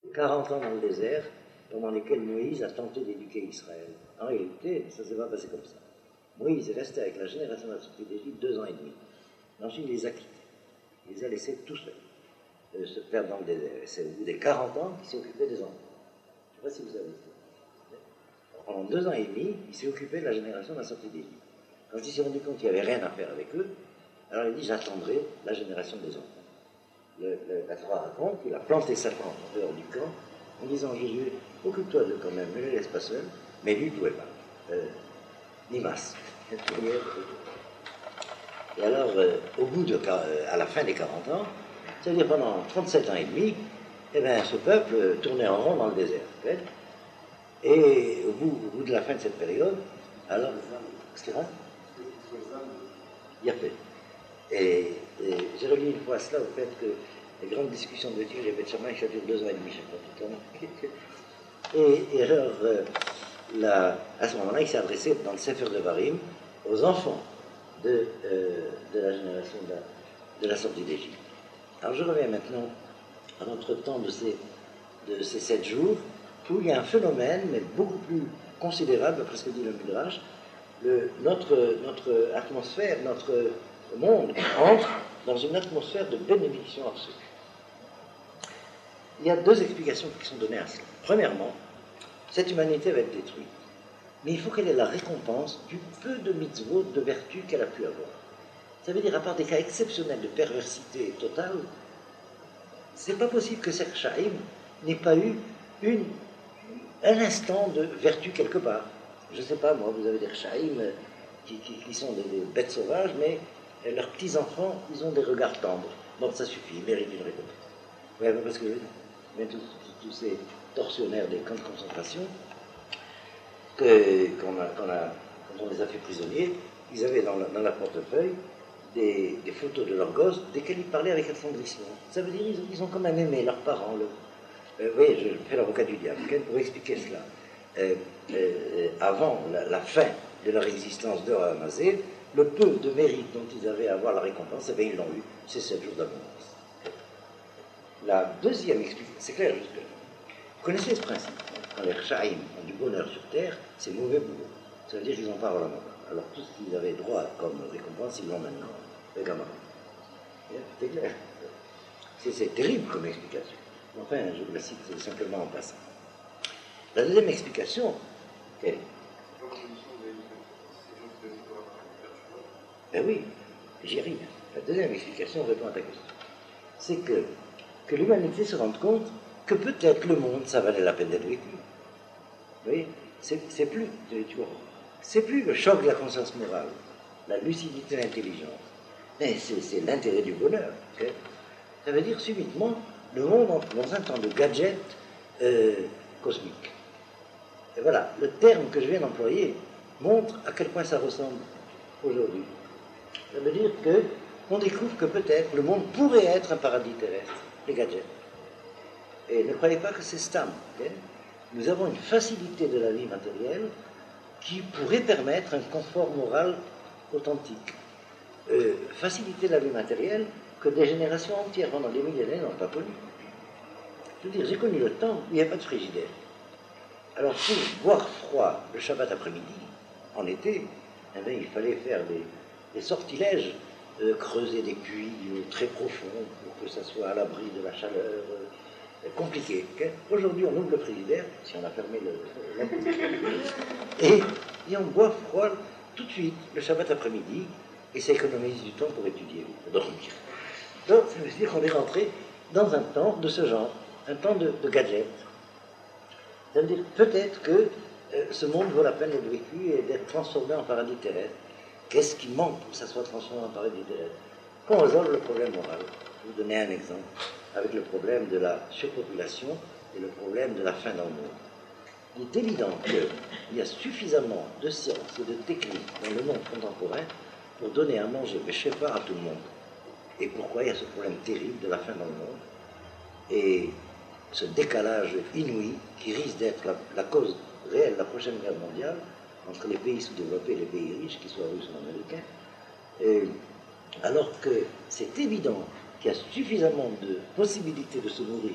40 ans dans le désert, pendant lesquels Moïse a tenté d'éduquer Israël. En réalité, ça ne s'est pas passé comme ça. Moïse est resté avec la génération de la sortie d'Égypte 2 ans et demi. Ensuite, il les a quittés. Il les a laissés tout seuls, se perdre dans le désert. Et c'est au bout des 40 ans qu'il s'est occupé des enfants. Je ne sais pas si vous savez ça. Pendant 2 ans et demi, il s'est occupé de la génération de la sortie d'Égypte. Quand il s'est rendu compte qu'il n'y avait rien à faire avec eux, alors il dit, j'attendrai la génération des enfants. La Torah raconte qu'il a planté Satan en dehors du camp, en disant, Jésus, occupe-toi d'eux quand même, ne les laisse pas seuls, mais lui ne pouvait pas. Nimas. Et alors, à la fin des 40 ans, c'est-à-dire pendant 37 ans et demi, eh bien, ce peuple tournait en rond dans le désert. Et au bout de la fin de cette période, alors, qu'est-ce qu'il y a ? Il y a fait. Et j'ai relié une fois cela au fait que les grandes discussions de Dieu, les Beth Shammai, ça dure 2 ans et demi chaque fois, tout le temps. Et alors, à ce moment-là, il s'est adressé dans le Sefer de Varim aux enfants de la génération de la sortie d'Égypte. Alors je reviens maintenant à notre temps de ces 7 jours, où il y a un phénomène, mais beaucoup plus considérable, d'après ce que dit le Midrash. Notre atmosphère, notre monde entre dans une atmosphère de bénédiction absolue. Il y a 2 explications qui sont données à cela. Premièrement, cette humanité va être détruite, mais il faut qu'elle ait la récompense du peu de mitzvot, de vertu qu'elle a pu avoir. Ça veut dire, à part des cas exceptionnels de perversité totale, c'est pas possible que ces Rechaïm n'ait pas eu un instant de vertu quelque part. Je ne sais pas, moi, vous avez des Rechaïm qui sont des bêtes sauvages, mais leurs petits-enfants, ils ont des regards tendres. Bon, ça suffit, ils méritent une récompense. Oui, parce que même tous ces tortionnaires des camps de concentration, quand on les a fait prisonniers, ils avaient dans leur portefeuille des photos de leurs gosses desquels ils parlaient avec attendrissement. Ça veut dire qu'ils ont quand même aimé leurs parents. Oui, je fais l'avocat du diable. Pour expliquer cela, avant la fin de leur existence de Hamazé, le peu de mérite dont ils avaient à avoir la récompense, eh bien, ils l'ont eu, c'est 7 jours d'abondance. La deuxième explication, c'est clair jusque-là. Vous connaissez ce principe, quand les Rechaïm ont du bonheur sur terre, c'est mauvais boulot. Ça veut dire qu'ils n'ont pas vraiment. Alors tout ce qu'ils avaient droit comme récompense, ils l'ont maintenant. Les gamins. C'est clair. C'est terrible comme explication. Enfin, je vous la cite simplement en passant. La deuxième explication, quelle est ? Ben oui, j'y arrive. La deuxième explication répond à ta question. C'est que l'humanité se rende compte que peut-être le monde, ça valait la peine d'être vécu. Vous voyez, c'est plus, tu vois, c'est plus le choc de la conscience morale, la lucidité de l'intelligence, mais c'est l'intérêt du bonheur. Okay. Ça veut dire subitement, le monde entre dans un temps de gadget cosmique. Et voilà, le terme que je viens d'employer montre à quel point ça ressemble aujourd'hui. Ça veut dire qu'on découvre que peut-être le monde pourrait être un paradis terrestre, les gadgets. Et ne croyez pas que c'est stam. Okay. Nous avons une facilité de la vie matérielle qui pourrait permettre un confort moral authentique. Facilité de la vie matérielle que des générations entières pendant des millénaires n'ont pas connu. Je veux dire, j'ai connu le temps où il n'y avait pas de frigidaire. Alors pour boire froid le Shabbat après-midi, en été, eh bien, il fallait faire des sortilèges, creuser des puits très profonds pour que ça soit à l'abri de la chaleur. Compliqué. Okay. Aujourd'hui, on ouvre le frigidaire, si on a fermé et on boit froid tout de suite, le Shabbat après-midi, et ça économise du temps pour étudier ou pour dormir. Donc, ça veut dire qu'on est rentré dans un temps de ce genre, un temps de gadgets. Ça veut dire peut-être que ce monde vaut la peine d'être vécu et d'être transformé en paradis terrestre. Qu'est-ce qui manque pour que ça soit transformé en paradis terrestre? Qu'on résolve le problème moral. Je vais vous donner un exemple avec le problème de la surpopulation et le problème de la faim dans le monde. Il est évident qu'il y a suffisamment de sciences et de techniques dans le monde contemporain pour donner à manger, mais je ne sais pas, à tout le monde. Et pourquoi il y a ce problème terrible de la faim dans le monde et ce décalage inouï qui risque d'être la cause réelle de la prochaine guerre mondiale entre les pays sous-développés et les pays riches, qu'ils soient russes ou américains, alors que c'est évident qu'il y a suffisamment de possibilités de se nourrir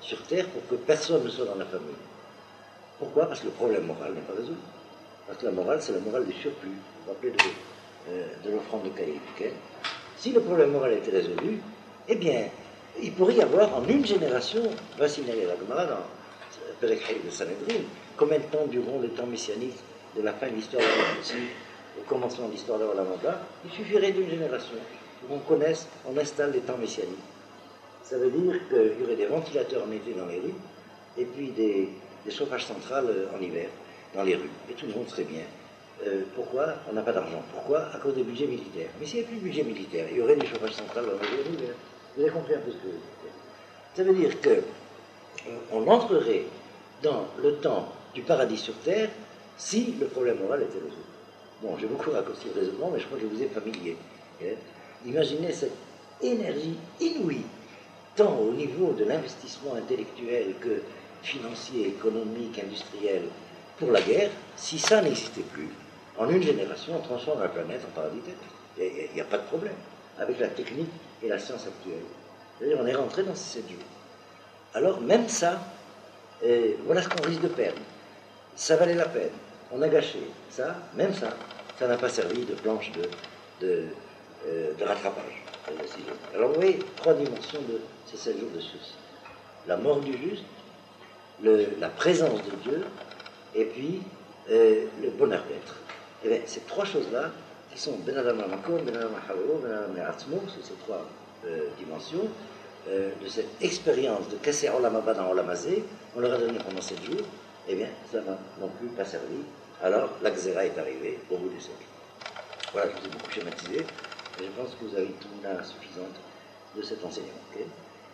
sur Terre pour que personne ne soit dans la famille. Pourquoi? Parce que le problème moral n'est pas résolu. Parce que la morale, c'est la morale du surplus. Vous vous rappelez de l'offrande de Caïn. Okay? Si le problème moral était résolu, eh bien, il pourrait y avoir en une génération, va signaler la Gemara dans Perek Hay de Sanhedrin, combien de temps dureront les temps messianiques de la fin de l'histoire de l'Olam, au commencement de l'histoire de l'Olam Haba, il suffirait d'une génération pour qu'on connaisse, on installe les temps messianiques. Ça veut dire qu'il y aurait des ventilateurs en été dans les rues, et puis des chauffages centrales en hiver dans les rues, et tout le monde serait bien. Pourquoi on n'a pas d'argent? Pourquoi? À cause des budgets militaires. Mais s'il n'y avait plus de budget militaire, il y aurait des chauffages centrales dans les rues. Vous avez compris un peu ce que je veux dire? Ça veut dire qu'on entrerait dans le temps du paradis sur terre si le problème moral était résolu. Bon, j'ai beaucoup raccourci le raisonnement, mais je crois que vous êtes familier. Imaginez cette énergie inouïe, tant au niveau de l'investissement intellectuel que financier, économique, industriel, pour la guerre. Si ça n'existait plus, en une génération, on transforme la planète en paradis terrestre. Il n'y a pas de problème avec la technique et la science actuelle. C'est-à-dire, on est rentré dans ces 7 jours. Alors, même ça, voilà ce qu'on risque de perdre. Ça valait la peine. On a gâché ça, même ça, ça n'a pas servi de planche de rattrapage. Alors, vous voyez, 3 dimensions de ces 7 jours de sursis. La mort du juste, la présence de Dieu, et puis le bonheur d'être. Et bien, ces 3 choses-là, qui sont Ben Adam HaMakom, Ben Adam HaHavero, Ben Adam HaAtzmo, c'est ces 3 dimensions, de cette expérience de casser Olam Haba dans Olam Hazé, on leur a donné pendant 7 jours, eh bien, ça n'a non plus pas servi. Alors, la Xéra est arrivée au bout du siècle. Voilà, je vous ai beaucoup schématisé, et je pense que vous avez une tournure suffisante de cet enseignement. Okay?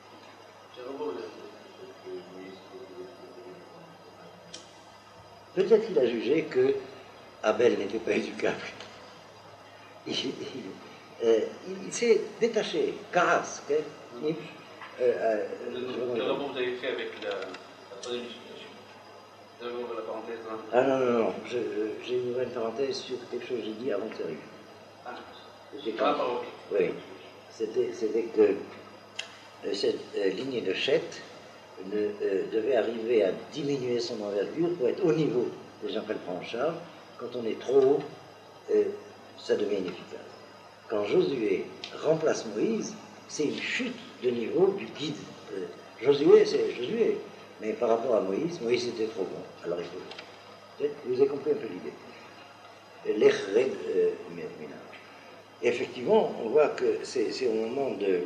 Peut-être qu'il a jugé que Abel n'était pas éducable. Il s'est détaché. Karas. Okay? Vous avez fait avec la troisième explication. Vous avez ouvert la parenthèse dans Ah non. J'ai ouvert une parenthèse sur quelque chose que j'ai dit avant que ça arrive. Oui. C'était que cette lignée de Chet devait arriver à diminuer son envergure pour être au niveau des gens qu'elle prend en charge. Quand on est trop haut, ça devient inefficace. Quand Josué remplace Moïse, c'est une chute de niveau du guide. Josué, c'est Josué, mais par rapport à Moïse était trop bon. Alors il faut. Vous avez compris un peu l'idée. L'Echred Mina. Effectivement, on voit que c'est au moment de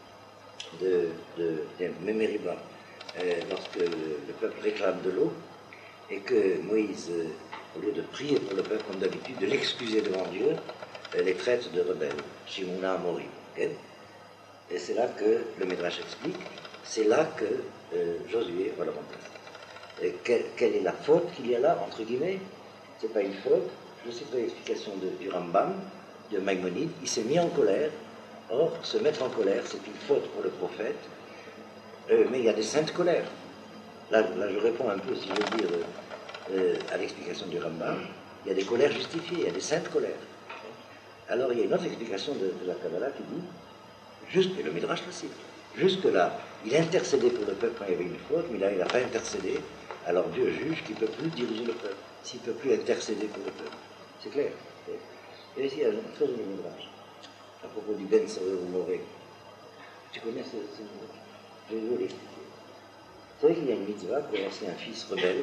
Mémériba, lorsque le peuple réclame de l'eau, et que Moïse, au lieu de prier pour le peuple comme d'habitude, de l'excuser devant Dieu, les traite de rebelles, Shimona Amori. Okay? Et c'est là que le Midrash explique, c'est là que Josué va le remplacer. Quelle est la faute qu'il y a là, entre guillemets? C'est pas une faute, je sais pas l'explication du Rambam, de Maïmonide, il s'est mis en colère. Or, se mettre en colère, c'est une faute pour le prophète, mais il y a des saintes colères. Là, je réponds un peu, si je veux dire, à l'explication du Rambam. Il y a des colères justifiées, il y a des saintes colères. Alors, il y a une autre explication de la Kabbalah qui dit, et le Midrash le cite, jusque-là, il intercédait pour le peuple quand il y avait une faute, mais là, il n'a pas intercédé. Alors, Dieu juge qu'il ne peut plus diriger le peuple, s'il ne peut plus intercéder pour le peuple. C'est clair. Et ici, il y a un très joli Midrash à propos du Ben Saver ou Moré. Tu connais ce Midrash? Je vais vous l'expliquer. Vous savez qu'il y a une mitzvah pour lancer un fils rebelle,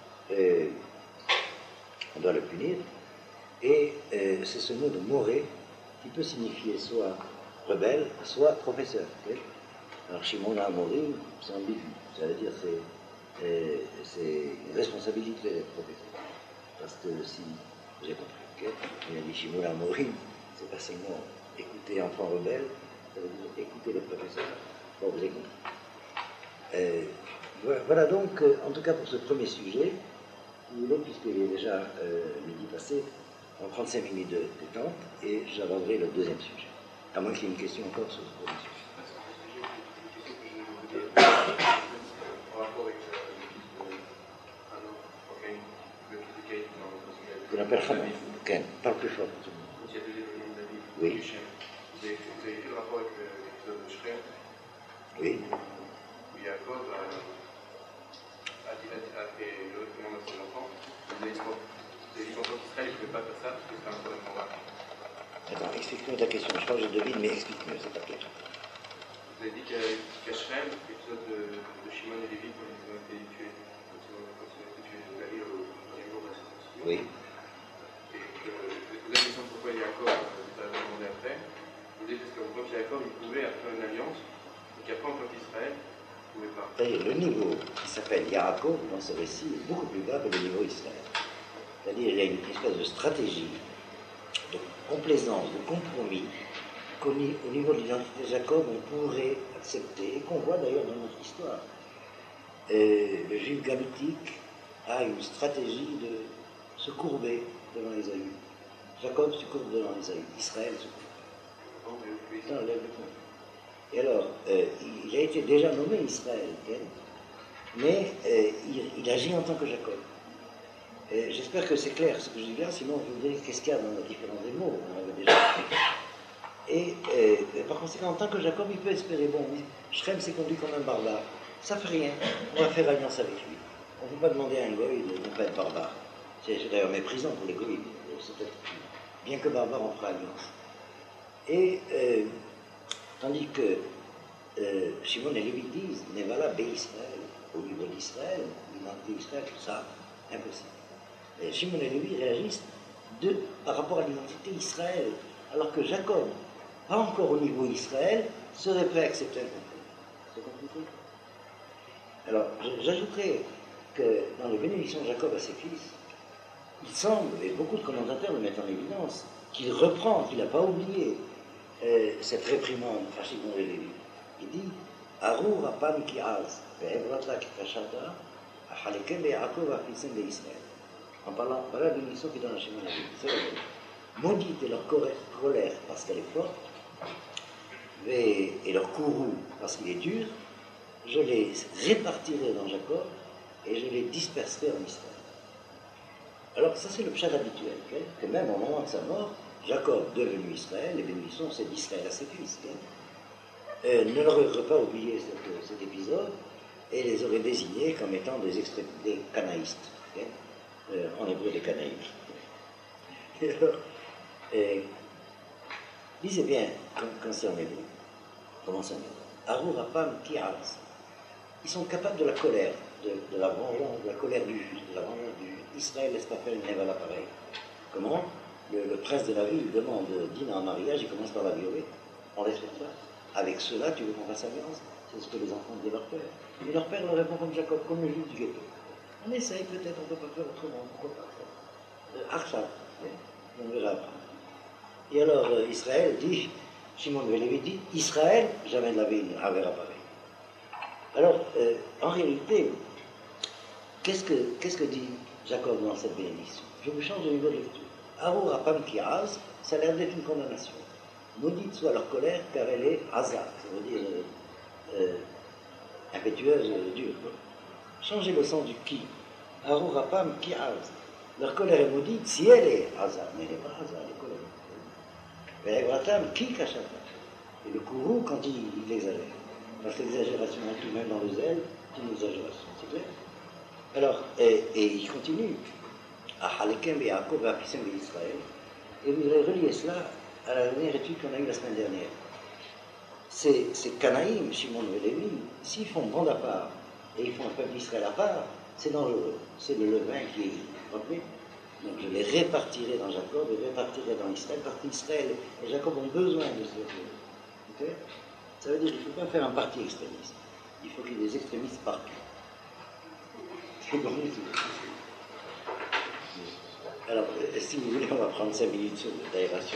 on doit le punir, et c'est ce mot de Moré qui peut signifier soit rebelle, soit professeur. Okay? Alors Shimon Amorim, c'est ambigu, ça veut dire c'est une responsabilité d'être professeur. Parce que si, j'ai compris, okay? Il a dit Shimon Amorim, c'est pas seulement écouter enfant rebelle, ça veut dire écouter le professeur. Bon, vous avez compris. Voilà donc, en tout cas pour ce premier sujet, si vous voulez, puisqu'il est déjà midi passé, en 35 minutes de détente, et j'aborderai le deuxième sujet. À moins qu'il y ait une question encore sur ce premier sujet. En rapport avec un autre organe que vous expliquez dans le sujet. Que la personne, Ken, parle plus fort. Il y a deux éléments de la vie. Oui. Vous avez fait le rapport avec l'épisode de Shrem. Oui. Il Yaakov a fait le recommande à ses enfants. Il a dit qu'Israël ne pouvait pas faire ça parce que c'était un problème moral. Attends, explique-moi ta question. Je crois que je devine, mais explique-moi, c'est pas clair. Vous avez dit qu'à Shrem, l'épisode de Shimon et Lévi, quand ils ont été tués, quand ils ont été tués de Galilée au premier jour de la séparation. Oui. Et que vous avez dit pourquoi Yaakov vous a demandé après. Vous dites parce que quand Yaakov il pouvait faire une alliance, et qu'après en tant qu'Israël, il ne pouvait pas. C'est-à-dire le niveau qui s'appelle Yaakov dans ce récit est beaucoup plus bas que le niveau Israël. C'est-à-dire il y a une espèce de stratégie, de complaisance, de compromis qu'au niveau de l'identité de Jacob on pourrait accepter et qu'on voit d'ailleurs dans notre histoire. Le juif galitique a une stratégie de se courber devant Ésaü. Jacob se courbe devant Ésaü, Israël se courbe. Non, lève le point. Et alors, il a été déjà nommé Israël, mais il agit en tant que Jacob. J'espère que c'est clair ce que je dis là, sinon je vous dirai qu'est-ce qu'il y a dans les différents mots, on avait déjà fait. Et par conséquent, en tant que Jacob, il peut espérer, bon, Shrem s'est conduit comme un barbare, ça fait rien, on va faire alliance avec lui. On ne peut pas demander à un goy de ne pas être barbare. C'est d'ailleurs méprisant pour les goïs, bien que barbare, on fera alliance. Et tandis que Shimon et Lévi disent, Nevala Bé-Israël, au niveau d'Israël, l'identité d'Israël, ça, impossible. Et Shimon et Lévi réagissent par rapport à l'identité Israël, alors que Jacob, pas encore au niveau Israël, serait prêt à accepter un compromis. C'est compliqué. Alors, j'ajouterais que dans les bénédictions de Jacob à ses fils, il semble, et beaucoup de commentateurs le mettent en évidence, qu'il reprend, qu'il n'a pas oublié cette réprimande à Shimon et Lévi. Il dit Arur apam ki az, ve'evrata ki kashata, achalekem be'Yaakov afisim be'Israël. En parlant, voilà la bénédiction qu'il donne à Shimon et Lévi. C'est la bénédiction. Maudite est leur colère parce qu'elle est forte, et leur courroux parce qu'il est dur, je les répartirai dans Jacob et je les disperserai en Israël. Alors ça c'est le pshat habituel, okay? Que même au moment de sa mort, Jacob devenu Israël, les bénédictions c'est d'Israël à ses fils. Okay? Ne leur aurait pas oublié cet épisode et les aurait désignés comme étant des canaïstes. Okay? En hébreu des canaïs. Et alors, lisez bien quand c'est en hébreu. Comment ça dit Arur apam ki az. Ils sont capables de la colère, de la vengeance, de la colère du juste, de la vengeance du juste. Israël laisse pas faire une nevala pareille. Comment le prince de la ville demande Dina en mariage, il commence par la violer. On laisse faire ça. Avec cela, tu veux qu'on fasse alliance? C'est ce que les enfants disent leur père. Et leur père leur répond comme Jacob, comme le juif du ghetto. On essaye peut-être, on ne peut pas faire autrement. Pourquoi pas? Archa, on verra après. Et alors Israël dit, Shimon et Lévi dit, Israël, jamais de la vie, on verra pareil. Alors, en réalité, qu'est-ce que dit Jacob dans cette bénédiction? Je vous change de niveau de lecture. Arur apam ki az, ça a l'air d'être une condamnation. Maudite soit leur colère, car elle est azat, ça veut dire impétueuse, dure. Changez le sens du qui. Arur apam ki az. Leur colère est maudite si elle est azat, mais elle n'est pas azat, elle est colère. Mais Ebratam ki kachata. Et le courroux quand il exagère. Parce que l'exagération inclut même dans le zèle, c'est une exagération, c'est clair? Alors, et il continue. Achalekem be'Yaakov ve'afisim be'Israël. Et vous allez relier cela à la dernière étude qu'on a eue la semaine dernière. Ces Canaïm, Shimon et Lévi, s'ils font bande à part et ils font un peuple d'Israël à part, c'est dangereux. C'est le levain qui est vous vous rappelez? Donc je les répartirai dans Jacob et répartirai dans Israël, parce qu'Israël et Jacob ont besoin de ce okay? Ça veut dire qu'il ne faut pas faire un parti extrémiste. Il faut qu'il y ait des extrémistes partout. Alors, si vous voulez, on va prendre 5 minutes sur l'aération.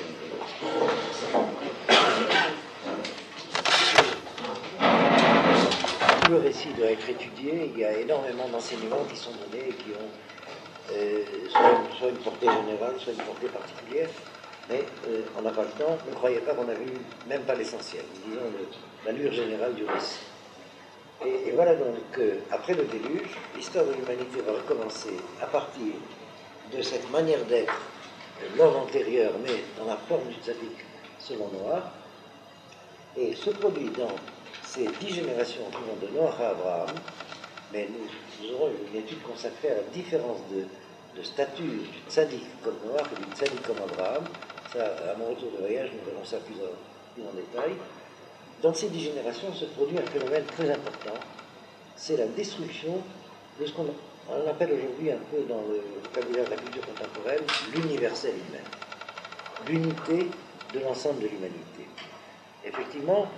Le récit doit être étudié. Il y a énormément d'enseignements qui sont donnés et qui ont soit une portée générale, soit une portée particulière. Mais on n'a pas le temps. Ne croyez pas qu'on a vu même pas l'essentiel. Disons l'allure générale du récit. Et voilà donc qu'après le déluge, l'histoire de l'humanité va recommencer à partir de cette manière d'être, l'homme antérieur, mais dans la forme du tzaddik selon Noah, et se produit dans ces 10 générations qui vont de Noach à Abraham, mais nous aurons une étude consacrée à la différence de statut du tzaddik comme Noach et du tzaddik comme Abraham. Ça, à mon retour de voyage, nous verrons ça plus en détail. Dans ces 10 générations se produit un phénomène très important, c'est la destruction de ce qu'on appelle aujourd'hui un peu dans le vocabulaire de la culture contemporaine l'universel humain, l'unité de l'ensemble de l'humanité. Effectivement,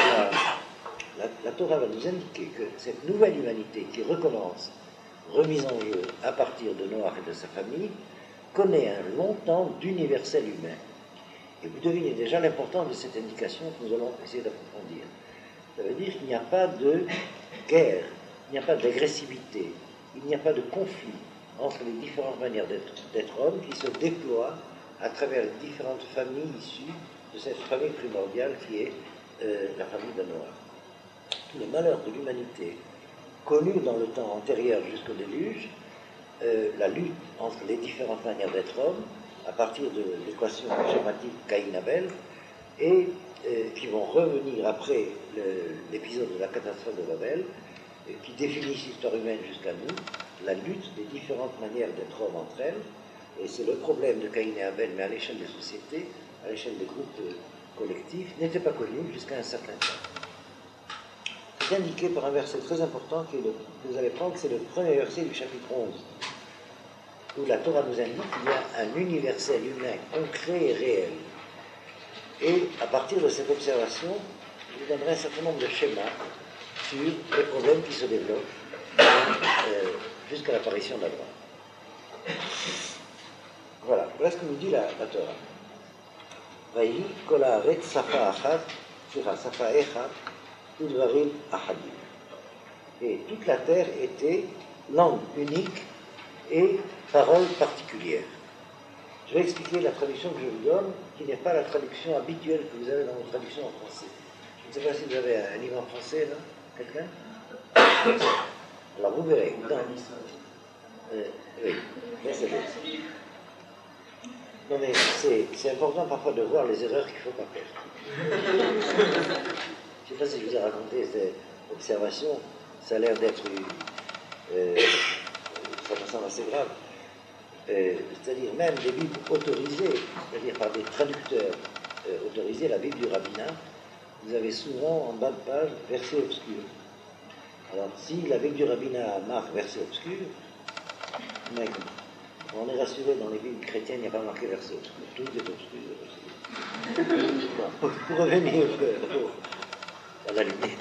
la Torah va nous indiquer que cette nouvelle humanité qui recommence, remise en jeu à partir de Noach et de sa famille, connaît un long temps d'universel humain. Et vous devinez déjà l'importance de cette indication que nous allons essayer d'approfondir. Ça veut dire qu'il n'y a pas de guerre, il n'y a pas d'agressivité, il n'y a pas de conflit entre les différentes manières d'être homme qui se déploient à travers les différentes familles issues de cette famille primordiale qui est la famille de Noach. Tous les malheurs de l'humanité connus dans le temps antérieur jusqu'au déluge, la lutte entre les différentes manières d'être homme, à partir de l'équation schématique Caïn-Abel, et qui vont revenir après l'épisode de la catastrophe de Babel, qui définissent l'histoire humaine jusqu'à nous, la lutte des différentes manières d'être homme entre elles, et c'est le problème de Caïn et Abel, mais à l'échelle des sociétés, à l'échelle des groupes collectifs, n'était pas connu jusqu'à un certain temps. C'est indiqué par un verset très important que vous allez prendre, c'est le premier verset du chapitre 11, où la Torah nous indique qu'il y a un universel humain concret et réel. Et à partir de cette observation, je vous donnerai un certain nombre de schémas sur les problèmes qui se développent jusqu'à l'apparition d'Abraham. Voilà ce que nous dit la Torah. Vayi kol haaretz safa achat, safa echad, udvarim achadim. Et toute la terre était langue unique et parole particulière. Je vais expliquer la traduction que je vous donne, qui n'est pas la traduction habituelle que vous avez dans vos traductions en français. Je ne sais pas si vous avez un livre en français, là, quelqu'un? Alors vous verrez. Oui, laissez-le. Non mais c'est important parfois de voir les erreurs qu'il ne faut pas faire. Je ne sais pas si je vous ai raconté cette observation, ça a l'air d'être ça me semble assez grave. C'est-à-dire même des Bibles autorisées, c'est-à-dire par des traducteurs autorisés, la Bible du rabbinat, vous avez souvent en bas de page verset obscur. Alors si la Bible du rabbinat marque verset obscur, mais on est rassuré dans les Bibles chrétiennes, il n'y a pas marqué verset obscur, tout est obscur. Bon, pour revenir à la lumière.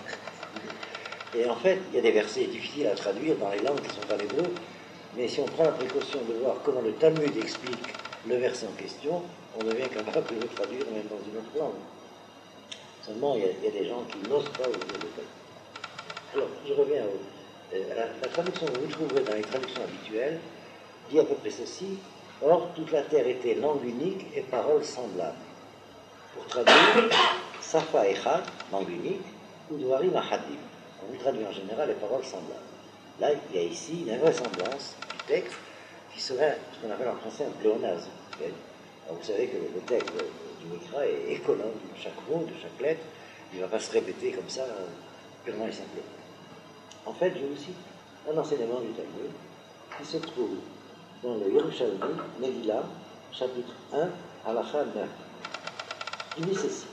Et en fait, il y a des versets difficiles à traduire dans les langues qui ne sont pas l'hébreu, mais si on prend la précaution de voir comment le Talmud explique le verset en question, on devient capable de le traduire même dans une autre langue. Seulement, il y a des gens qui n'osent pas ouvrir le texte. Alors, je reviens à la traduction que vous trouverez dans les traductions habituelles, dit à peu près ceci: or, toute la terre était langue unique et parole semblable. Pour traduire, safa echad, langue unique, ou dvarim achadim. On vous traduit en général les paroles semblables. Là, il y a ici une invraisemblance du texte qui serait ce qu'on appelle en français un pléonasme. Alors, vous savez que le texte du Mikra est économe de chaque mot, de chaque lettre. Il ne va pas se répéter comme ça, purement et simplement. En fait, je vous cite un enseignement du Talmud qui se trouve dans le Yerushalmi, Megillah, chapitre 1, Halacha 9. Il dit ceci: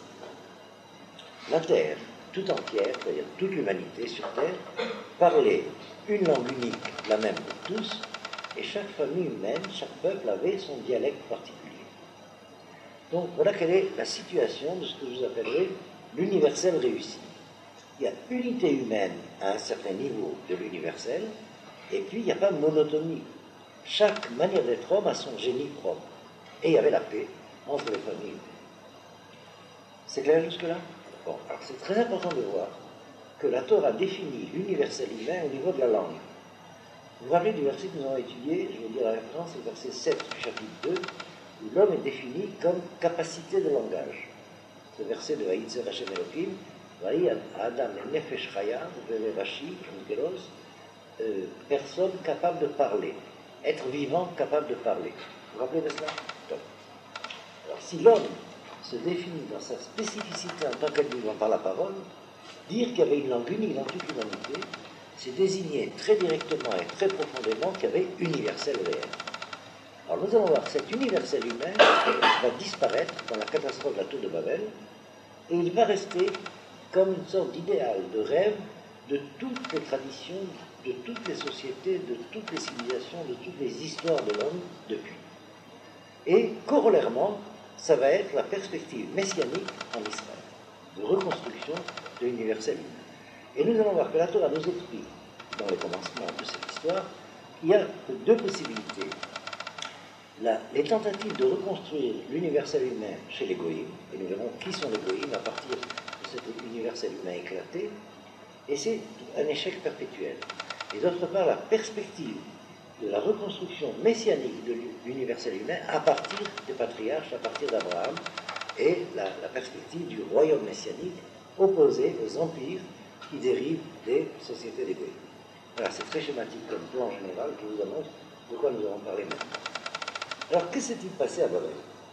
la terre tout entière, c'est-à-dire toute l'humanité sur terre, parlait une langue unique, la même pour tous, et chaque famille humaine, chaque peuple avait son dialecte particulier. Donc voilà quelle est la situation de ce que vous appellerez l'universel réussi. Il y a unité humaine à un certain niveau de l'universel, et puis il n'y a pas de monotonie. Chaque manière d'être homme a son génie propre. Et il y avait la paix entre les familles humaines. C'est clair jusque-là? Bon, alors c'est très important de voir que la Torah définit l'universel humain au niveau de la langue. Vous vous rappelez du verset que nous avons étudié, je vais dire la référence, c'est le verset 7 du chapitre 2, où l'homme est défini comme capacité de langage. Ce verset de Vaïtzer Hashem Elohim, Vaï Adam Nefesh Chaya, Rashi, personne capable de parler, être vivant capable de parler. Vous vous rappelez de cela? Alors si l'homme se définit dans sa spécificité en tant qu'être vivant par la parole, Dire qu'il y avait une langue unique dans toute l'humanité, c'est désigner très directement et très profondément qu'il y avait universel réel. Alors nous allons voir, cet universel humain va disparaître dans la catastrophe de la tour de Babel, et il va rester comme une sorte d'idéal, de rêve de toutes les traditions, de toutes les sociétés, de toutes les civilisations, de toutes les histoires de l'homme depuis. Et corollairement, ça va être la perspective messianique en Israël, de reconstruction de l'universel humain. Et nous allons voir que la Torah nous explique, dans les commencements de cette histoire, il y a deux possibilités. Les tentatives de reconstruire l'universel humain chez les goïms, et nous verrons qui sont les goïms à partir de cet universel humain éclaté, et c'est un échec perpétuel. Et d'autre part, la perspective de la reconstruction messianique de l'universel humain à partir des patriarches, à partir d'Abraham, et la perspective du royaume messianique opposé aux empires qui dérivent des sociétés des goïms. Voilà, c'est très schématique comme plan général, je vous annonce de quoi nous allons parler maintenant. Alors, que s'est-il passé à Babel?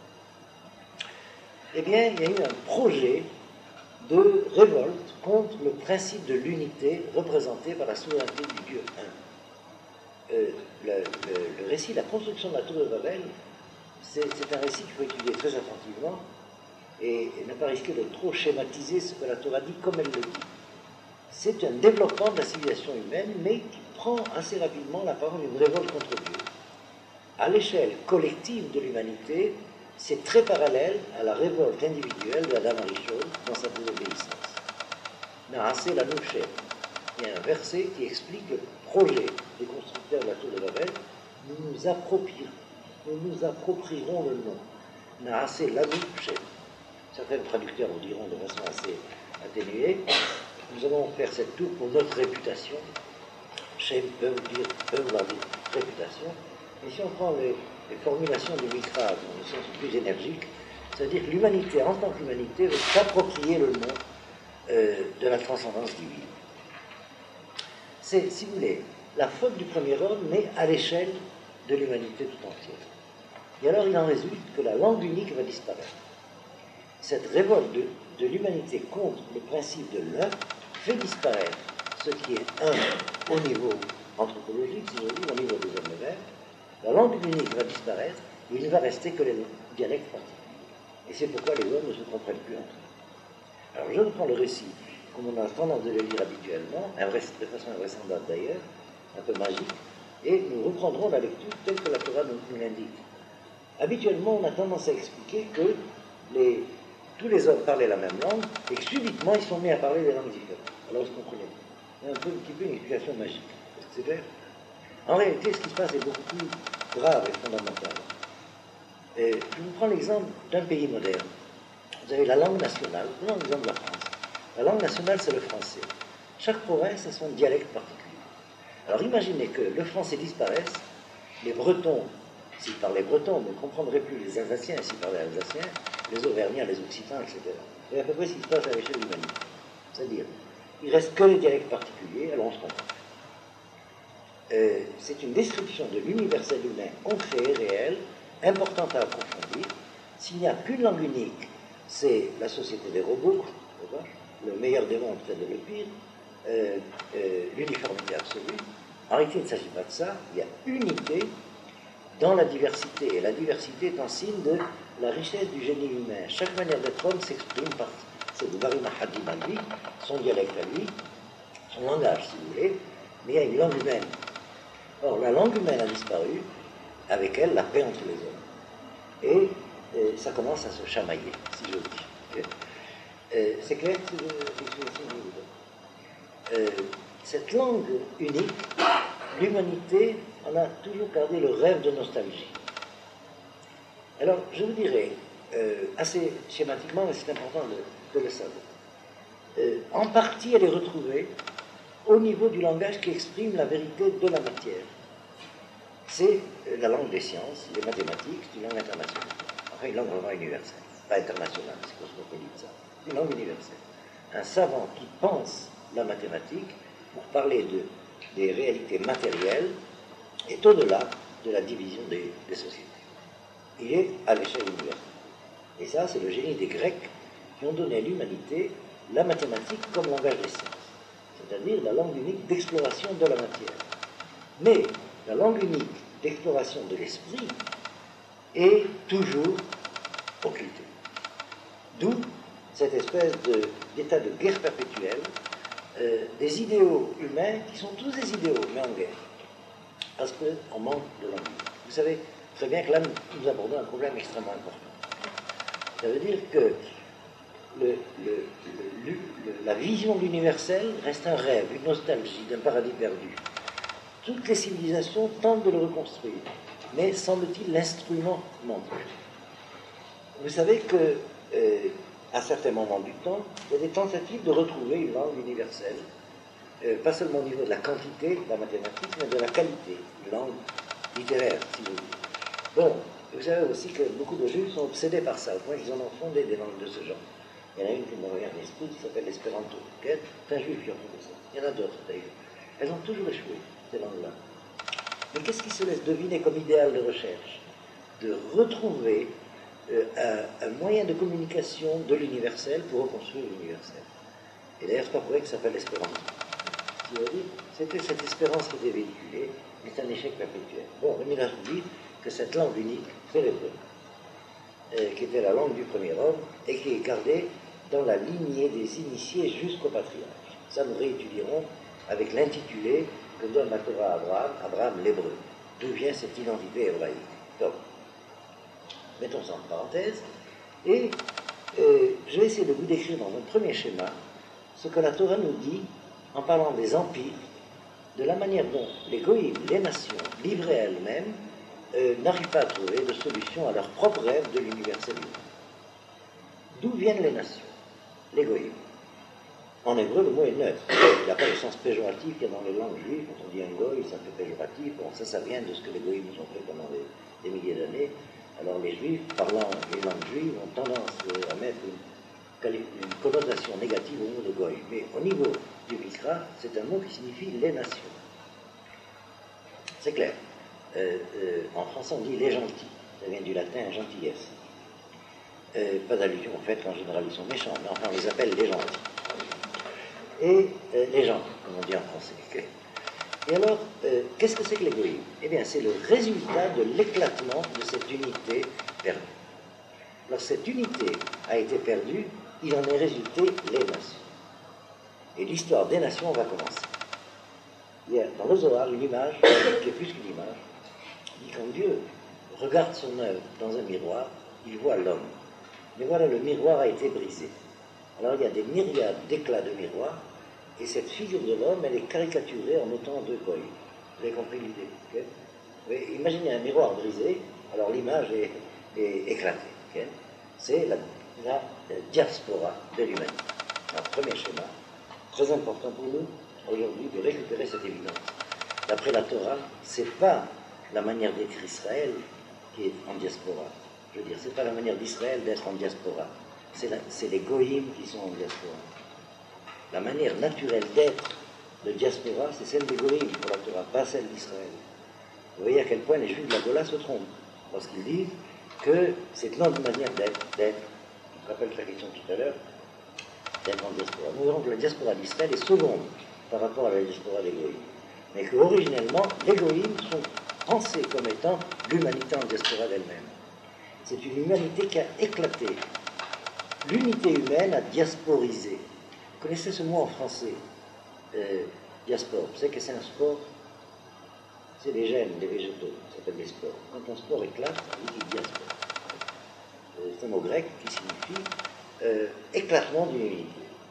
Eh bien, il y a eu un projet de révolte contre le principe de l'unité représenté par la souveraineté du Dieu un. Le récit, la construction de la tour de Babel, c'est un récit qu'il faut étudier très attentivement et ne pas risquer de trop schématiser ce que la Torah dit comme elle le dit. C'est un développement de la civilisation humaine, mais qui prend assez rapidement la forme d'une révolte contre Dieu. À l'échelle collective de l'humanité, c'est très parallèle à la révolte individuelle de Adam Arishon dans sa désobéissance. Naaseh la Nouchet. Il y a un verset qui explique le projet des constructeurs de la tour de Babel. Nous nous approprierons le nom. Naaseh la Nouchet. Certains traducteurs vous diront de façon assez atténuée, nous allons faire cette tour pour notre réputation. Shem peut vouloir dire réputation. Et si on prend les formulations du Mikra dans le sens plus énergique, c'est-à-dire que l'humanité, en tant qu'humanité, veut s'approprier le nom de la transcendance divine. C'est, si vous voulez, la faute du premier homme, mais à l'échelle de l'humanité tout entière. Et alors il en résulte que la langue unique va disparaître. Cette révolte de l'humanité contre le principe de l'un fait disparaître ce qui est un au niveau anthropologique, si je dis, au niveau des hommes verts. La langue unique va disparaître, et il ne va rester que les dialectes particuliers. Et c'est pourquoi les hommes ne se comprennent plus entre eux. Alors je reprends le récit, comme on a tendance de le lire habituellement, de façon invraisemblable d'ailleurs, un peu magique, et nous reprendrons la lecture telle que la Torah nous l'indique. Habituellement, on a tendance à expliquer que tous les hommes parlaient la même langue, et que subitement, ils sont mis à parler des langues différentes. Alors, vous comprenez. Il y a un petit peu une explication magique. Est-ce que c'est clair? En réalité, ce qui se passe est beaucoup plus grave et fondamental. Je vous prends l'exemple d'un pays moderne. Vous avez la langue nationale, prenons l'exemple de la France. La langue nationale, c'est le français. Chaque province a son dialecte particulier. Alors imaginez que le français disparaisse, les Bretons, s'ils parlaient breton, ne comprendraient plus les Alsaciens, s'ils parlaient alsacien, les Auvergnats, les Occitans, etc. C'est à peu près ce qui se passe à l'échelle humaine. C'est-à-dire, il ne reste que les dialectes particuliers, alors on se comprend. C'est une description de l'universel humain concret, réel, importante à approfondir. S'il n'y a qu'une langue unique, c'est la société des robots, le meilleur des mondes fait de le pire, l'uniformité absolue. En réalité, il ne s'agit pas de ça, il y a unité dans la diversité, et la diversité est un signe de la richesse du génie humain. Chaque manière d'être homme s'exprime par c'est Bari Mahadim à lui, son dialecte à lui, son langage, si vous voulez, mais il y a une langue humaine. Or, la langue humaine a disparu, avec elle, la paix entre les hommes. Et ça commence à se chamailler, si j'ose dire. C'est clair que cette langue unique, l'humanité en a toujours gardé le rêve de nostalgie. Alors, je vous dirais, assez schématiquement, mais c'est important de le savoir. En partie, elle est retrouvée au niveau du langage qui exprime la vérité de la matière. C'est la langue des sciences, les mathématiques, c'est une langue internationale. Enfin, une langue vraiment universelle. Pas internationale, c'est cosmopolite ça. C'est une langue universelle. Un savant qui pense la mathématique pour parler des réalités matérielles est au-delà de la division des sociétés. Il est à l'échelle universelle. Et ça, c'est le génie des Grecs qui ont donné à l'humanité la mathématique comme langage des sciences, c'est-à-dire la langue unique d'exploration de la matière. Mais la langue unique d'exploration de l'esprit est toujours occultée. D'où cette espèce d'état de guerre perpétuelle, des idéaux humains qui sont tous des idéaux, mais en guerre, parce qu'on manque de langue unique. Vous savez très bien que là, nous abordons un problème extrêmement important. Ça veut dire que la vision de l'universel reste un rêve, une nostalgie d'un paradis perdu. Toutes les civilisations tentent de le reconstruire, mais semble-t-il l'instrument manque. Vous savez que à certains moments du temps, il y a des tentatives de retrouver une langue universelle, pas seulement au niveau de la quantité de la mathématique, mais de la qualité, une langue littéraire, si vous voulez. Bon, vous savez aussi que beaucoup de Juifs sont obsédés par ça, au point qu'ils en ont fondé des langues de ce genre. Il y en a une qui me revient à l'esprit qui s'appelle l'espéranto. C'est un Juif qui a fondé ça. Il y en a d'autres d'ailleurs. Elles ont toujours échoué, ces langues-là. Mais qu'est-ce qui se laisse deviner comme idéal de recherche? De retrouver un moyen de communication de l'universel pour reconstruire l'universel. Et d'ailleurs, c'est pas pour rien que ça s'appelle l'espéranto. C'était cette espérance qui était véhiculée, mais c'est un échec perpétuel. Bon, Rémi dit que cette langue unique, c'est l'hébreu, qui était la langue du premier homme, et qui est gardée dans la lignée des initiés jusqu'au patriarche. Ça, nous réétudierons avec l'intitulé que donne la Torah à Abraham l'hébreu. D'où vient cette identité hébraïque? Donc, mettons ça en parenthèse, et je vais essayer de vous décrire dans un premier schéma ce que la Torah nous dit en parlant des empires, de la manière dont les goïms, les nations, livrées à elles-mêmes, n'arrivent pas à trouver de solution à leur propre rêve de l'universel humain. D'où viennent les nations? Les goïms. En hébreu, le mot est neutre. Il n'a pas le sens péjoratif qu'il y a dans les langues juives. Quand on dit un goï, ça fait péjoratif. Bon, ça vient de ce que les goïms nous ont fait pendant des milliers d'années. Alors les juifs, parlant les langues juives, ont tendance à mettre une connotation négative au mot de goï. Mais au niveau du Mikra, c'est un mot qui signifie les nations. C'est clair. En français, on dit les gentils. Ça vient du latin gentillesse. Pas d'allusion au fait qu'en général ils sont méchants, mais enfin on les appelle les gentils. Et les gens, comme on dit en français. Okay. Et alors, qu'est-ce que c'est que l'égoïsme? Eh bien, c'est le résultat de l'éclatement de cette unité perdue. Alors, cette unité a été perdue, il en est résulté les nations. Et l'histoire des nations va commencer. Il y a dans le Zohar une image, qui est plus qu'une image, qui dit quand Dieu regarde son œuvre dans un miroir, il voit l'homme. Mais voilà, le miroir a été brisé. Alors, il y a des myriades d'éclats de miroirs, et cette figure de l'homme, elle est caricaturée en autant de goïs. Vous avez compris l'idée, okay? Imaginez un miroir brisé, alors l'image est éclatée. Okay? C'est la diaspora de l'humanité. Un premier schéma, très important pour nous, aujourd'hui, de récupérer cette évidence. D'après la Torah, c'est pas la manière d'être Israël qui est en diaspora. Je veux dire, c'est pas la manière d'Israël d'être en diaspora. C'est les goïms qui sont en diaspora. La manière naturelle d'être de diaspora, c'est celle des goïms pour la Torah, pas celle d'Israël. Vous voyez à quel point les Juifs de la Gola se trompent, lorsqu'ils disent que c'est notre manière d'être. Je rappelle la question tout à l'heure, d'être en diaspora. Nous verrons que la diaspora d'Israël est seconde par rapport à la diaspora des goïms. Mais qu'originellement, les goïms sont pensés comme étant l'humanité en diaspora d'elle-même. C'est une humanité qui a éclaté. L'unité humaine a diasporisé. Vous connaissez ce mot en français, diaspore. Vous savez que c'est un sport? C'est des gènes, des végétaux, ça s'appelle des spores. Quand un sport éclate, on dit diaspore. C'est un mot grec qui signifie éclatement d'une unité.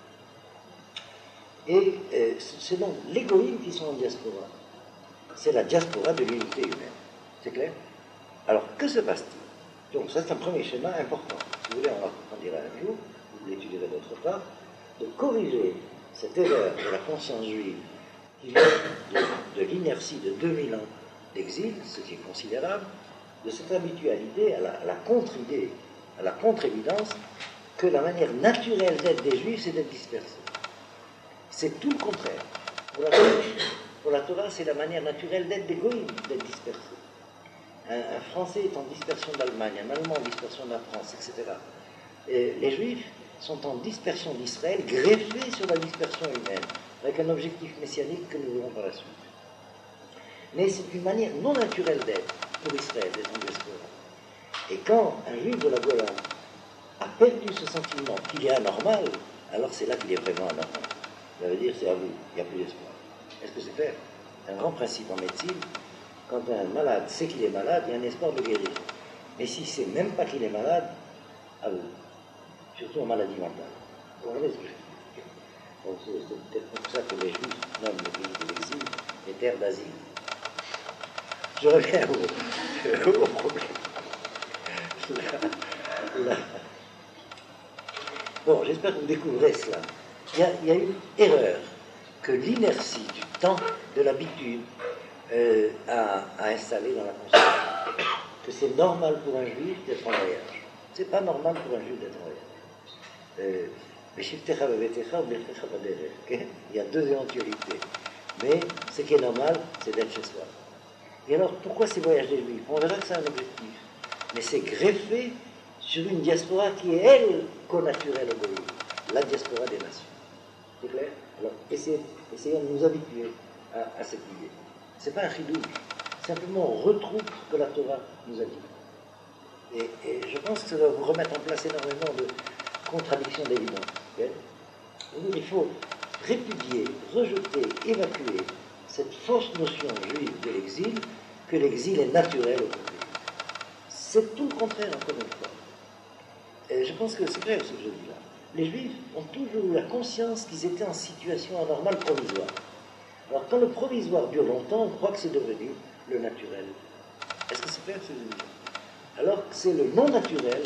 Et c'est donc les goïms qui sont en diaspora. C'est la diaspora de l'unité humaine. C'est clair? Alors, que se passe-t-il? Donc, ça, c'est un premier schéma important. Si vous voulez, on en dira un jour, vous l'étudierez d'autre part, de corriger cette erreur de la conscience juive qui vient de l'inertie de 2000 ans d'exil, ce qui est considérable, de cette habitualité à la contre-idée, à la contre-évidence, que la manière naturelle d'être des Juifs, c'est d'être dispersés. C'est tout le contraire. Pour la Torah, c'est la manière naturelle d'être des goïms, d'être dispersés. Un Français est en dispersion d'Allemagne, un Allemand en dispersion de la France, etc. Et les Juifs, sont en dispersion d'Israël, greffés sur la dispersion humaine, avec un objectif messianique que nous verrons par la suite. Mais c'est une manière non naturelle d'être pour Israël, d'être en diaspora. Et quand un juif de la Gola a perdu ce sentiment qu'il est anormal, alors c'est là qu'il est vraiment anormal. Ça veut dire c'est à vous, il n'y a plus d'espoir. Est-ce que c'est faire un grand principe en médecine? Quand un malade sait qu'il est malade, il y a un espoir de guérir. Mais s'il ne sait même pas qu'il est malade, à vous. Surtout en maladie mentale. Vous voyez ce que je dis? Donc c'est peut-être pour ça que les Juifs nomment le pays de l'exil les terres d'asile. Je reviens au problème. Bon, j'espère que vous découvrez cela. Il y a une erreur que l'inertie du temps, de l'habitude, a installée dans la conscience. Que c'est normal pour un juif d'être en voyage. C'est pas normal pour un juif d'être en voyage. Il y a deux éventualités. Mais ce qui est normal, c'est d'être chez soi. Et alors, pourquoi ces voyages des juifs? On verra que c'est un objectif. Mais c'est greffé sur une diaspora qui est, elle, connaturelle au Goïm, la diaspora des nations. C'est clair? Alors, essayons de nous habituer à cette idée. C'est pas un chidouche. Simplement, on retrouve ce que la Torah nous a dit. Et je pense que ça va vous remettre en place énormément de contradictions d'évidence. Okay? Il faut répudier, rejeter, évacuer cette fausse notion juive de l'exil, que l'exil est naturel au contraire. C'est tout le contraire, encore une fois. Et je pense que c'est clair ce que je dis là. Les Juifs ont toujours eu la conscience qu'ils étaient en situation anormale provisoire. Alors quand le provisoire dure longtemps, on croit que c'est devenu le naturel. Est-ce que c'est clair ce que je dis? Alors que c'est le non naturel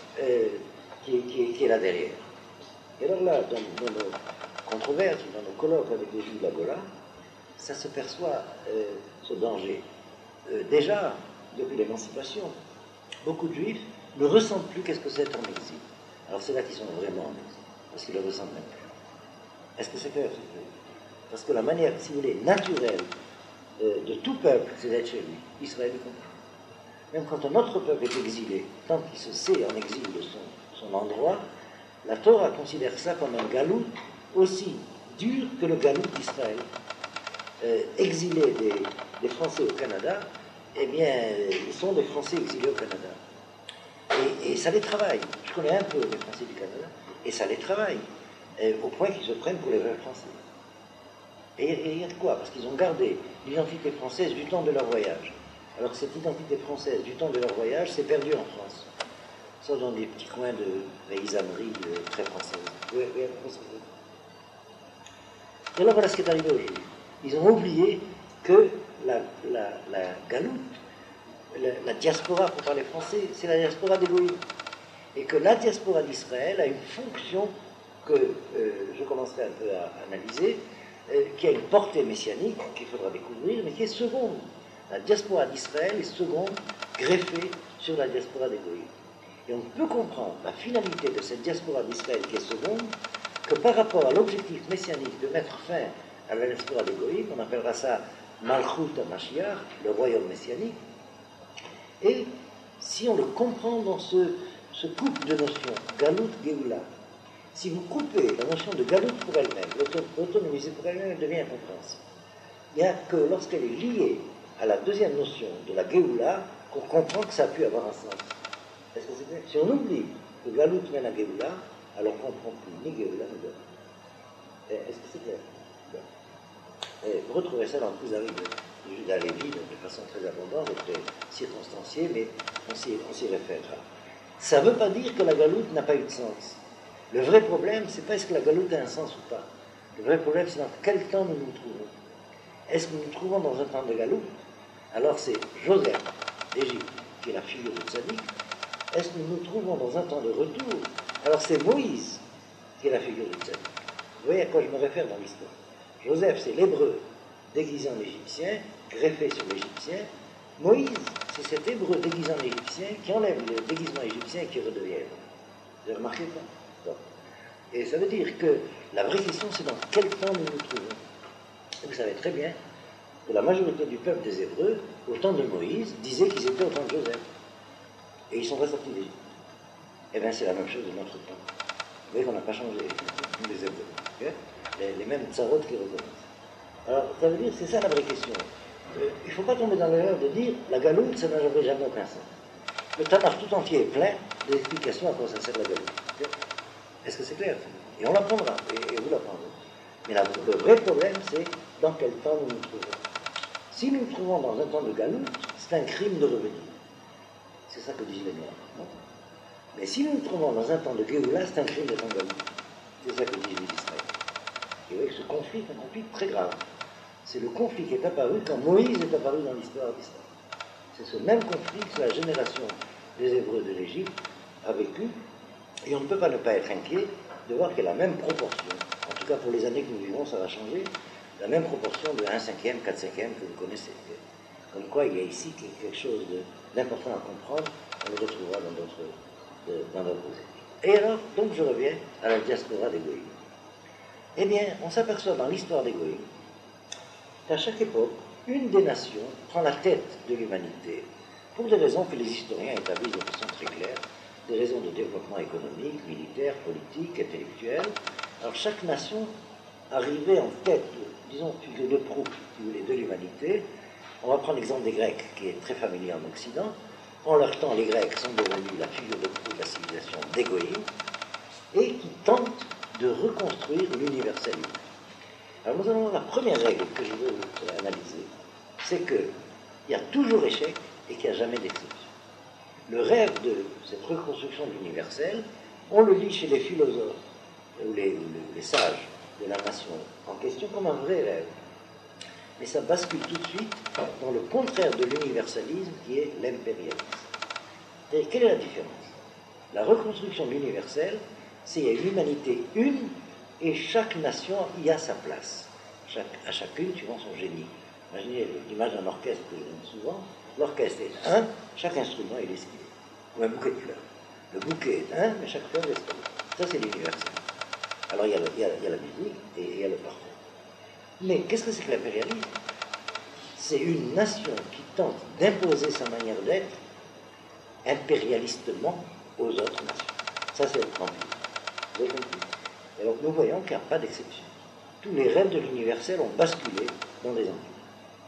qui est là derrière. Et alors là, dans nos controverses, dans nos colloques avec les Juifs de la Gola, ça se perçoit, ce danger. Déjà, depuis l'émancipation, beaucoup de Juifs ne ressentent plus qu'est-ce que c'est en exil. Alors c'est là qu'ils sont vraiment en exil, parce qu'ils ne le ressentent même plus. Est-ce que c'est clair? Parce que la manière, si vous voulez, naturelle de tout peuple, c'est d'être chez lui. Israël y compris. Même quand un autre peuple est exilé, tant qu'il se sait en exil de son endroit, la Torah considère ça comme un galout aussi dur que le galout d'Israël. Exilés des Français au Canada, eh bien, ils sont des Français exilés au Canada. Et ça les travaille. Je connais un peu les Français du Canada, et ça les travaille, au point qu'ils se prennent pour les vrais Français. Et il y a de quoi? Parce qu'ils ont gardé l'identité française du temps de leur voyage. Alors que cette identité française du temps de leur voyage s'est perdue en France. Ça dans des petits coins de paysannerie très française. Oui, et alors voilà ce qui est arrivé aux Juifs. Ils ont oublié que la galoute, la diaspora, pour parler français, c'est la diaspora des Goïms. Et que la diaspora d'Israël a une fonction que je commencerai un peu à analyser, qui a une portée messianique qu'il faudra découvrir, mais qui est seconde. La diaspora d'Israël est seconde, greffée sur la diaspora des Goïms. Et on peut comprendre la finalité de cette diaspora d'Israël qui est seconde, que par rapport à l'objectif messianique de mettre fin à la diaspora des Goïms, on appellera ça Malchut HaMashiach, le royaume messianique. Et si on le comprend dans ce couple de notions, Galout, Géoula, si vous coupez la notion de Galout pour elle-même, l'autonomiser pour elle-même, elle devient incompréhensible. Il n'y a que lorsqu'elle est liée à la deuxième notion de la Géoula qu'on comprend que ça a pu avoir un sens. Est-ce que c'est clair? Si on oublie que Galout mène à Géoula, alors on ne comprend plus ni Géoula ni Galout. Est-ce que c'est clair? Et vous retrouvez ça dans le Kuzari de Judas Lévi de façon très abondante et très circonstanciée, mais on s'y référera. Ça ne veut pas dire que la galoute n'a pas eu de sens. Le vrai problème, c'est pas est-ce que la galoute a un sens ou pas. Le vrai problème, c'est dans quel temps nous nous trouvons. Est-ce que nous nous trouvons dans un temps de galoute? Alors c'est Joseph d'Égypte, qui est la figure de Tzaddik. Est-ce que nous nous trouvons dans un temps de retour? Alors c'est Moïse qui est la figure de Tzaddik. Vous voyez à quoi je me réfère dans l'histoire. Joseph, c'est l'hébreu déguisé en égyptien, greffé sur l'égyptien. Moïse, c'est cet hébreu déguisé en égyptien qui enlève le déguisement égyptien et qui redevient hébreu. Vous avez remarqué ça? Et ça veut dire que la vraie question, c'est dans quel temps nous nous trouvons. Et vous savez très bien que la majorité du peuple des Hébreux, au temps de Moïse, disait qu'ils étaient au temps de Joseph. Et ils sont ressortis d'Égypte. Eh bien, c'est la même chose de notre temps. voyez qu'on n'a pas changé, les Hébreux. Okay, les mêmes tsarot qui recommencent. Alors, ça veut dire, c'est ça la vraie question. Il ne faut pas tomber dans l'erreur de dire la galoute, ça n'avait jamais aucun sens. Le Tanakh tout entier est plein d'explications à quoi ça sert la galoute. Okay, est-ce que c'est clair? Et on l'apprendra, et vous l'apprendrez. Mais le vrai problème, c'est dans quel temps nous nous trouvons. Si nous nous trouvons dans un temps de galoute, c'est un crime de revenir. C'est ça que disent les Noirs. Non? Mais si nous nous trouvons dans un temps de Géoula, c'est un crime d'être en galoute. C'est ça que disent les Israéliens. Et vous voyez que ce conflit est un conflit très grave. C'est le conflit qui est apparu quand Moïse est apparu dans l'histoire d'Israël. C'est ce même conflit que la génération des Hébreux de l'Égypte a vécu. Et on ne peut pas ne pas être inquiet de voir qu'il y a la même proportion. En tout cas, pour les années que nous vivons, ça va changer. La même proportion de 1/5, 4/5 que vous connaissez. Comme quoi, il y a ici quelque chose d'important à comprendre. On le retrouvera dans d'autres écrits. Et alors, donc je reviens à la diaspora des Goïms. Eh bien, on s'aperçoit dans l'histoire des Goïms qu'à chaque époque, une des nations prend la tête de l'humanité pour des raisons que les historiens établissent de façon très claire, des raisons de développement économique, militaire, politique, intellectuel. Alors chaque nation arrivait en tête, disons, figure de proue, si vous voulez, de l'humanité. On va prendre l'exemple des Grecs, qui est très familier en Occident. En leur temps, les Grecs sont devenus la figure de proue de la civilisation des Goïms et qui tentent de reconstruire l'universel humain. Alors nous allons voir la première règle que je veux analyser, c'est qu'il y a toujours échec et qu'il n'y a jamais d'exception. Le rêve de cette reconstruction de l'universel, on le lit chez les philosophes ou les sages de la nation en question comme un vrai rêve. Mais ça bascule tout de suite dans le contraire de l'universalisme qui est l'impérialisme. Et quelle est la différence? La reconstruction de l'universel, c'est qu'il y a une humanité une et chaque nation y a sa place. À chacune suivant son génie. Imaginez l'image d'un orchestre que je donne souvent. L'orchestre est un, chaque instrument est l'esquivé. Ou un bouquet de fleurs. Le bouquet est un, mais chaque fleur est l'esquivé. Ça, c'est l'universel. Alors, il y a la musique et il y a le parfum. Mais qu'est-ce que c'est que l'impérialisme? C'est une nation qui tente d'imposer sa manière d'être impérialistement aux autres nations. Ça, c'est l'empire. Vous avez compris? Alors, nous voyons qu'il n'y a pas d'exception. Tous les rêves de l'universel ont basculé dans les empires.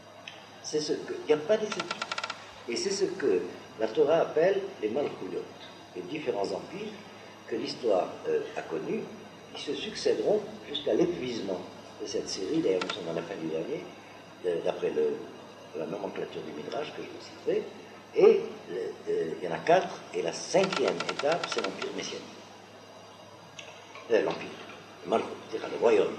Il n'y a pas d'exception. Et c'est ce que la Torah appelle les Malchuyot, les différents empires que l'histoire a connus, qui se succéderont jusqu'à l'épuisement de cette série. D'ailleurs, nous sommes dans la fin du dernier, d'après la nomenclature du Midrash que je vous citerai. Et il y en a 4, et la 5e étape, c'est l'empire messianique. L'empire, le Malchut, c'est-à-dire le royaume.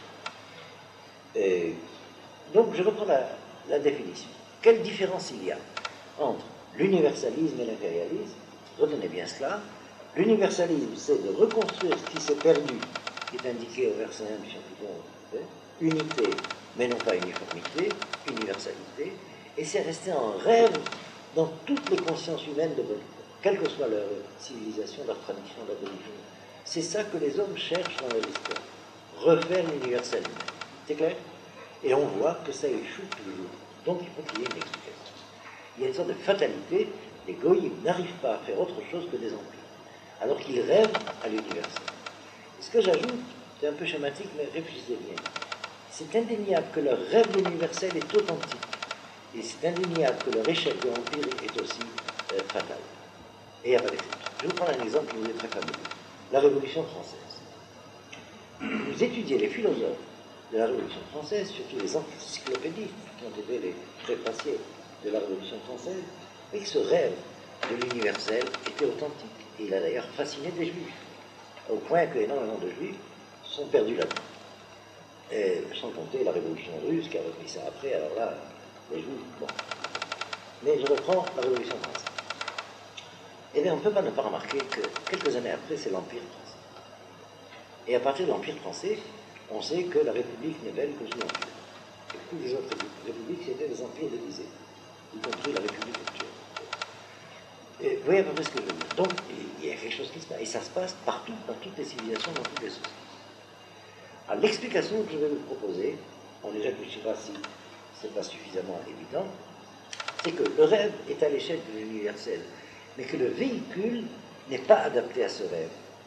Donc, je reprends la définition. Quelle différence il y a entre l'universalisme et l'impérialisme? Retenez bien cela. L'universalisme, c'est de reconstruire ce qui s'est perdu, qui est indiqué au verset 1 du chapitre 11. Unité, mais non pas uniformité, universalité. Et c'est resté en rêve dans toutes les consciences humaines de bonne foi, quelle que soit leur civilisation, leur tradition, leur religion. C'est ça que les hommes cherchent dans leur histoire. Refaire l'universel humain. C'est clair? Et on voit que ça échoue toujours. Donc il faut qu'il y ait une explication. Il y a une sorte de fatalité. Les Goïms n'arrivent pas à faire autre chose que des empires, alors qu'ils rêvent à l'universel. Et ce que j'ajoute, c'est un peu schématique, mais réfléchissez bien. C'est indéniable que leur rêve de l'universel est authentique. Et c'est indéniable que leur échec de l'empire est aussi fatal. Et il n'y a pas d'exception. Je vais vous prendre un exemple qui vous est très familier. La Révolution française. Vous étudiez les philosophes de la Révolution française, surtout les encyclopédistes qui ont été les préfaciers de la Révolution française, et que ce rêve de l'universel était authentique. Et il a d'ailleurs fasciné des Juifs, au point qu'énormément de Juifs sont perdus là-dedans. Et sans compter la Révolution russe qui a repris ça après, alors là, les Juifs, bon. Mais je reprends la Révolution française. Eh bien, on ne peut pas ne pas remarquer que quelques années après, c'est l'Empire français. Et à partir de l'Empire français, on sait que la République n'est belle que sous l'Empire. Et toutes les autres républiques, c'était des empires divisés, y compris la République actuelle. Et vous voyez à peu près ce que je veux dire. Donc, il y a quelque chose qui se passe. Et ça se passe partout, dans toutes les civilisations, dans toutes les sociétés. Alors, l'explication que je vais vous proposer, on y réfléchira si ce n'est pas suffisamment évident, c'est que le rêve est à l'échelle de l'universel, mais que le véhicule n'est pas adapté à ce rêve.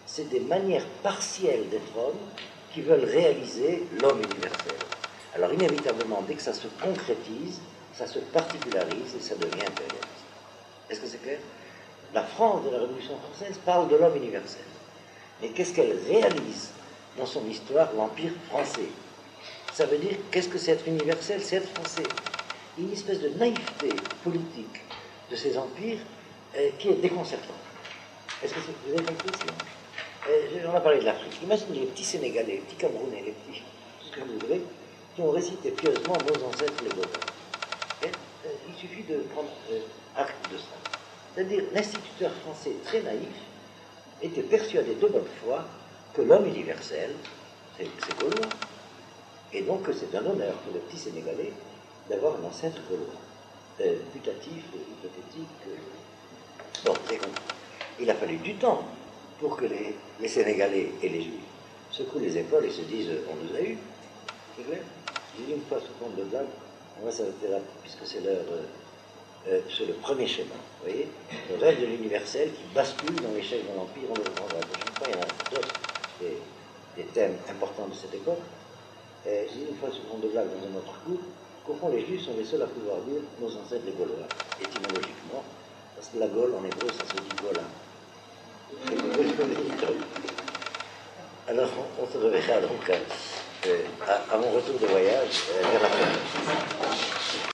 c'est des manières partielles d'être homme qui veulent réaliser l'homme universel. Alors inévitablement, dès que ça se concrétise, ça se particularise et ça devient impérialiste. Est-ce que c'est clair? La France de la Révolution française parle de l'homme universel. Mais qu'est-ce qu'elle réalise dans son histoire, l'Empire français? Ça veut dire, qu'est-ce que c'est être universel? C'est être français. Une espèce de naïveté politique de ces empires qui est déconcertante. Est-ce que vous avez compris ça? On a parlé de l'Afrique. Imaginez les petits Sénégalais, les petits Camerounais, les petits, tout ce que vous voulez, qui ont récité pieusement nos ancêtres les Gaulois. Il suffit de prendre acte de ça. C'est-à-dire, l'instituteur français très naïf était persuadé de bonne foi que l'homme universel, c'est Gaulois. Et donc c'est un honneur pour les petits Sénégalais d'avoir un ancêtre Gaulois. Putatif, hypothétique. Bon, c'est compris. Il a fallu du temps pour que les Sénégalais et les Juifs secouent les épaules et se disent on nous a eu. C'est clair? J'ai dit une fois sous forme de blague, on va s'arrêter là puisque c'est l'heure sur le premier schéma. Vous voyez, le rêve de l'universel qui bascule dans l'échec de l'Empire, on le reprendra la prochaine fois. Il y en a d'autres, des thèmes importants de cette époque. J'ai dit une fois sous forme de blague dans un autre cours qu'au fond les Juifs sont les seuls à pouvoir dire nos ancêtres les Gaulois, étymologiquement, parce que la Gaule en hébreu ça se dit Gola. Alors on se reverra donc à mon retour de voyage vers la fin.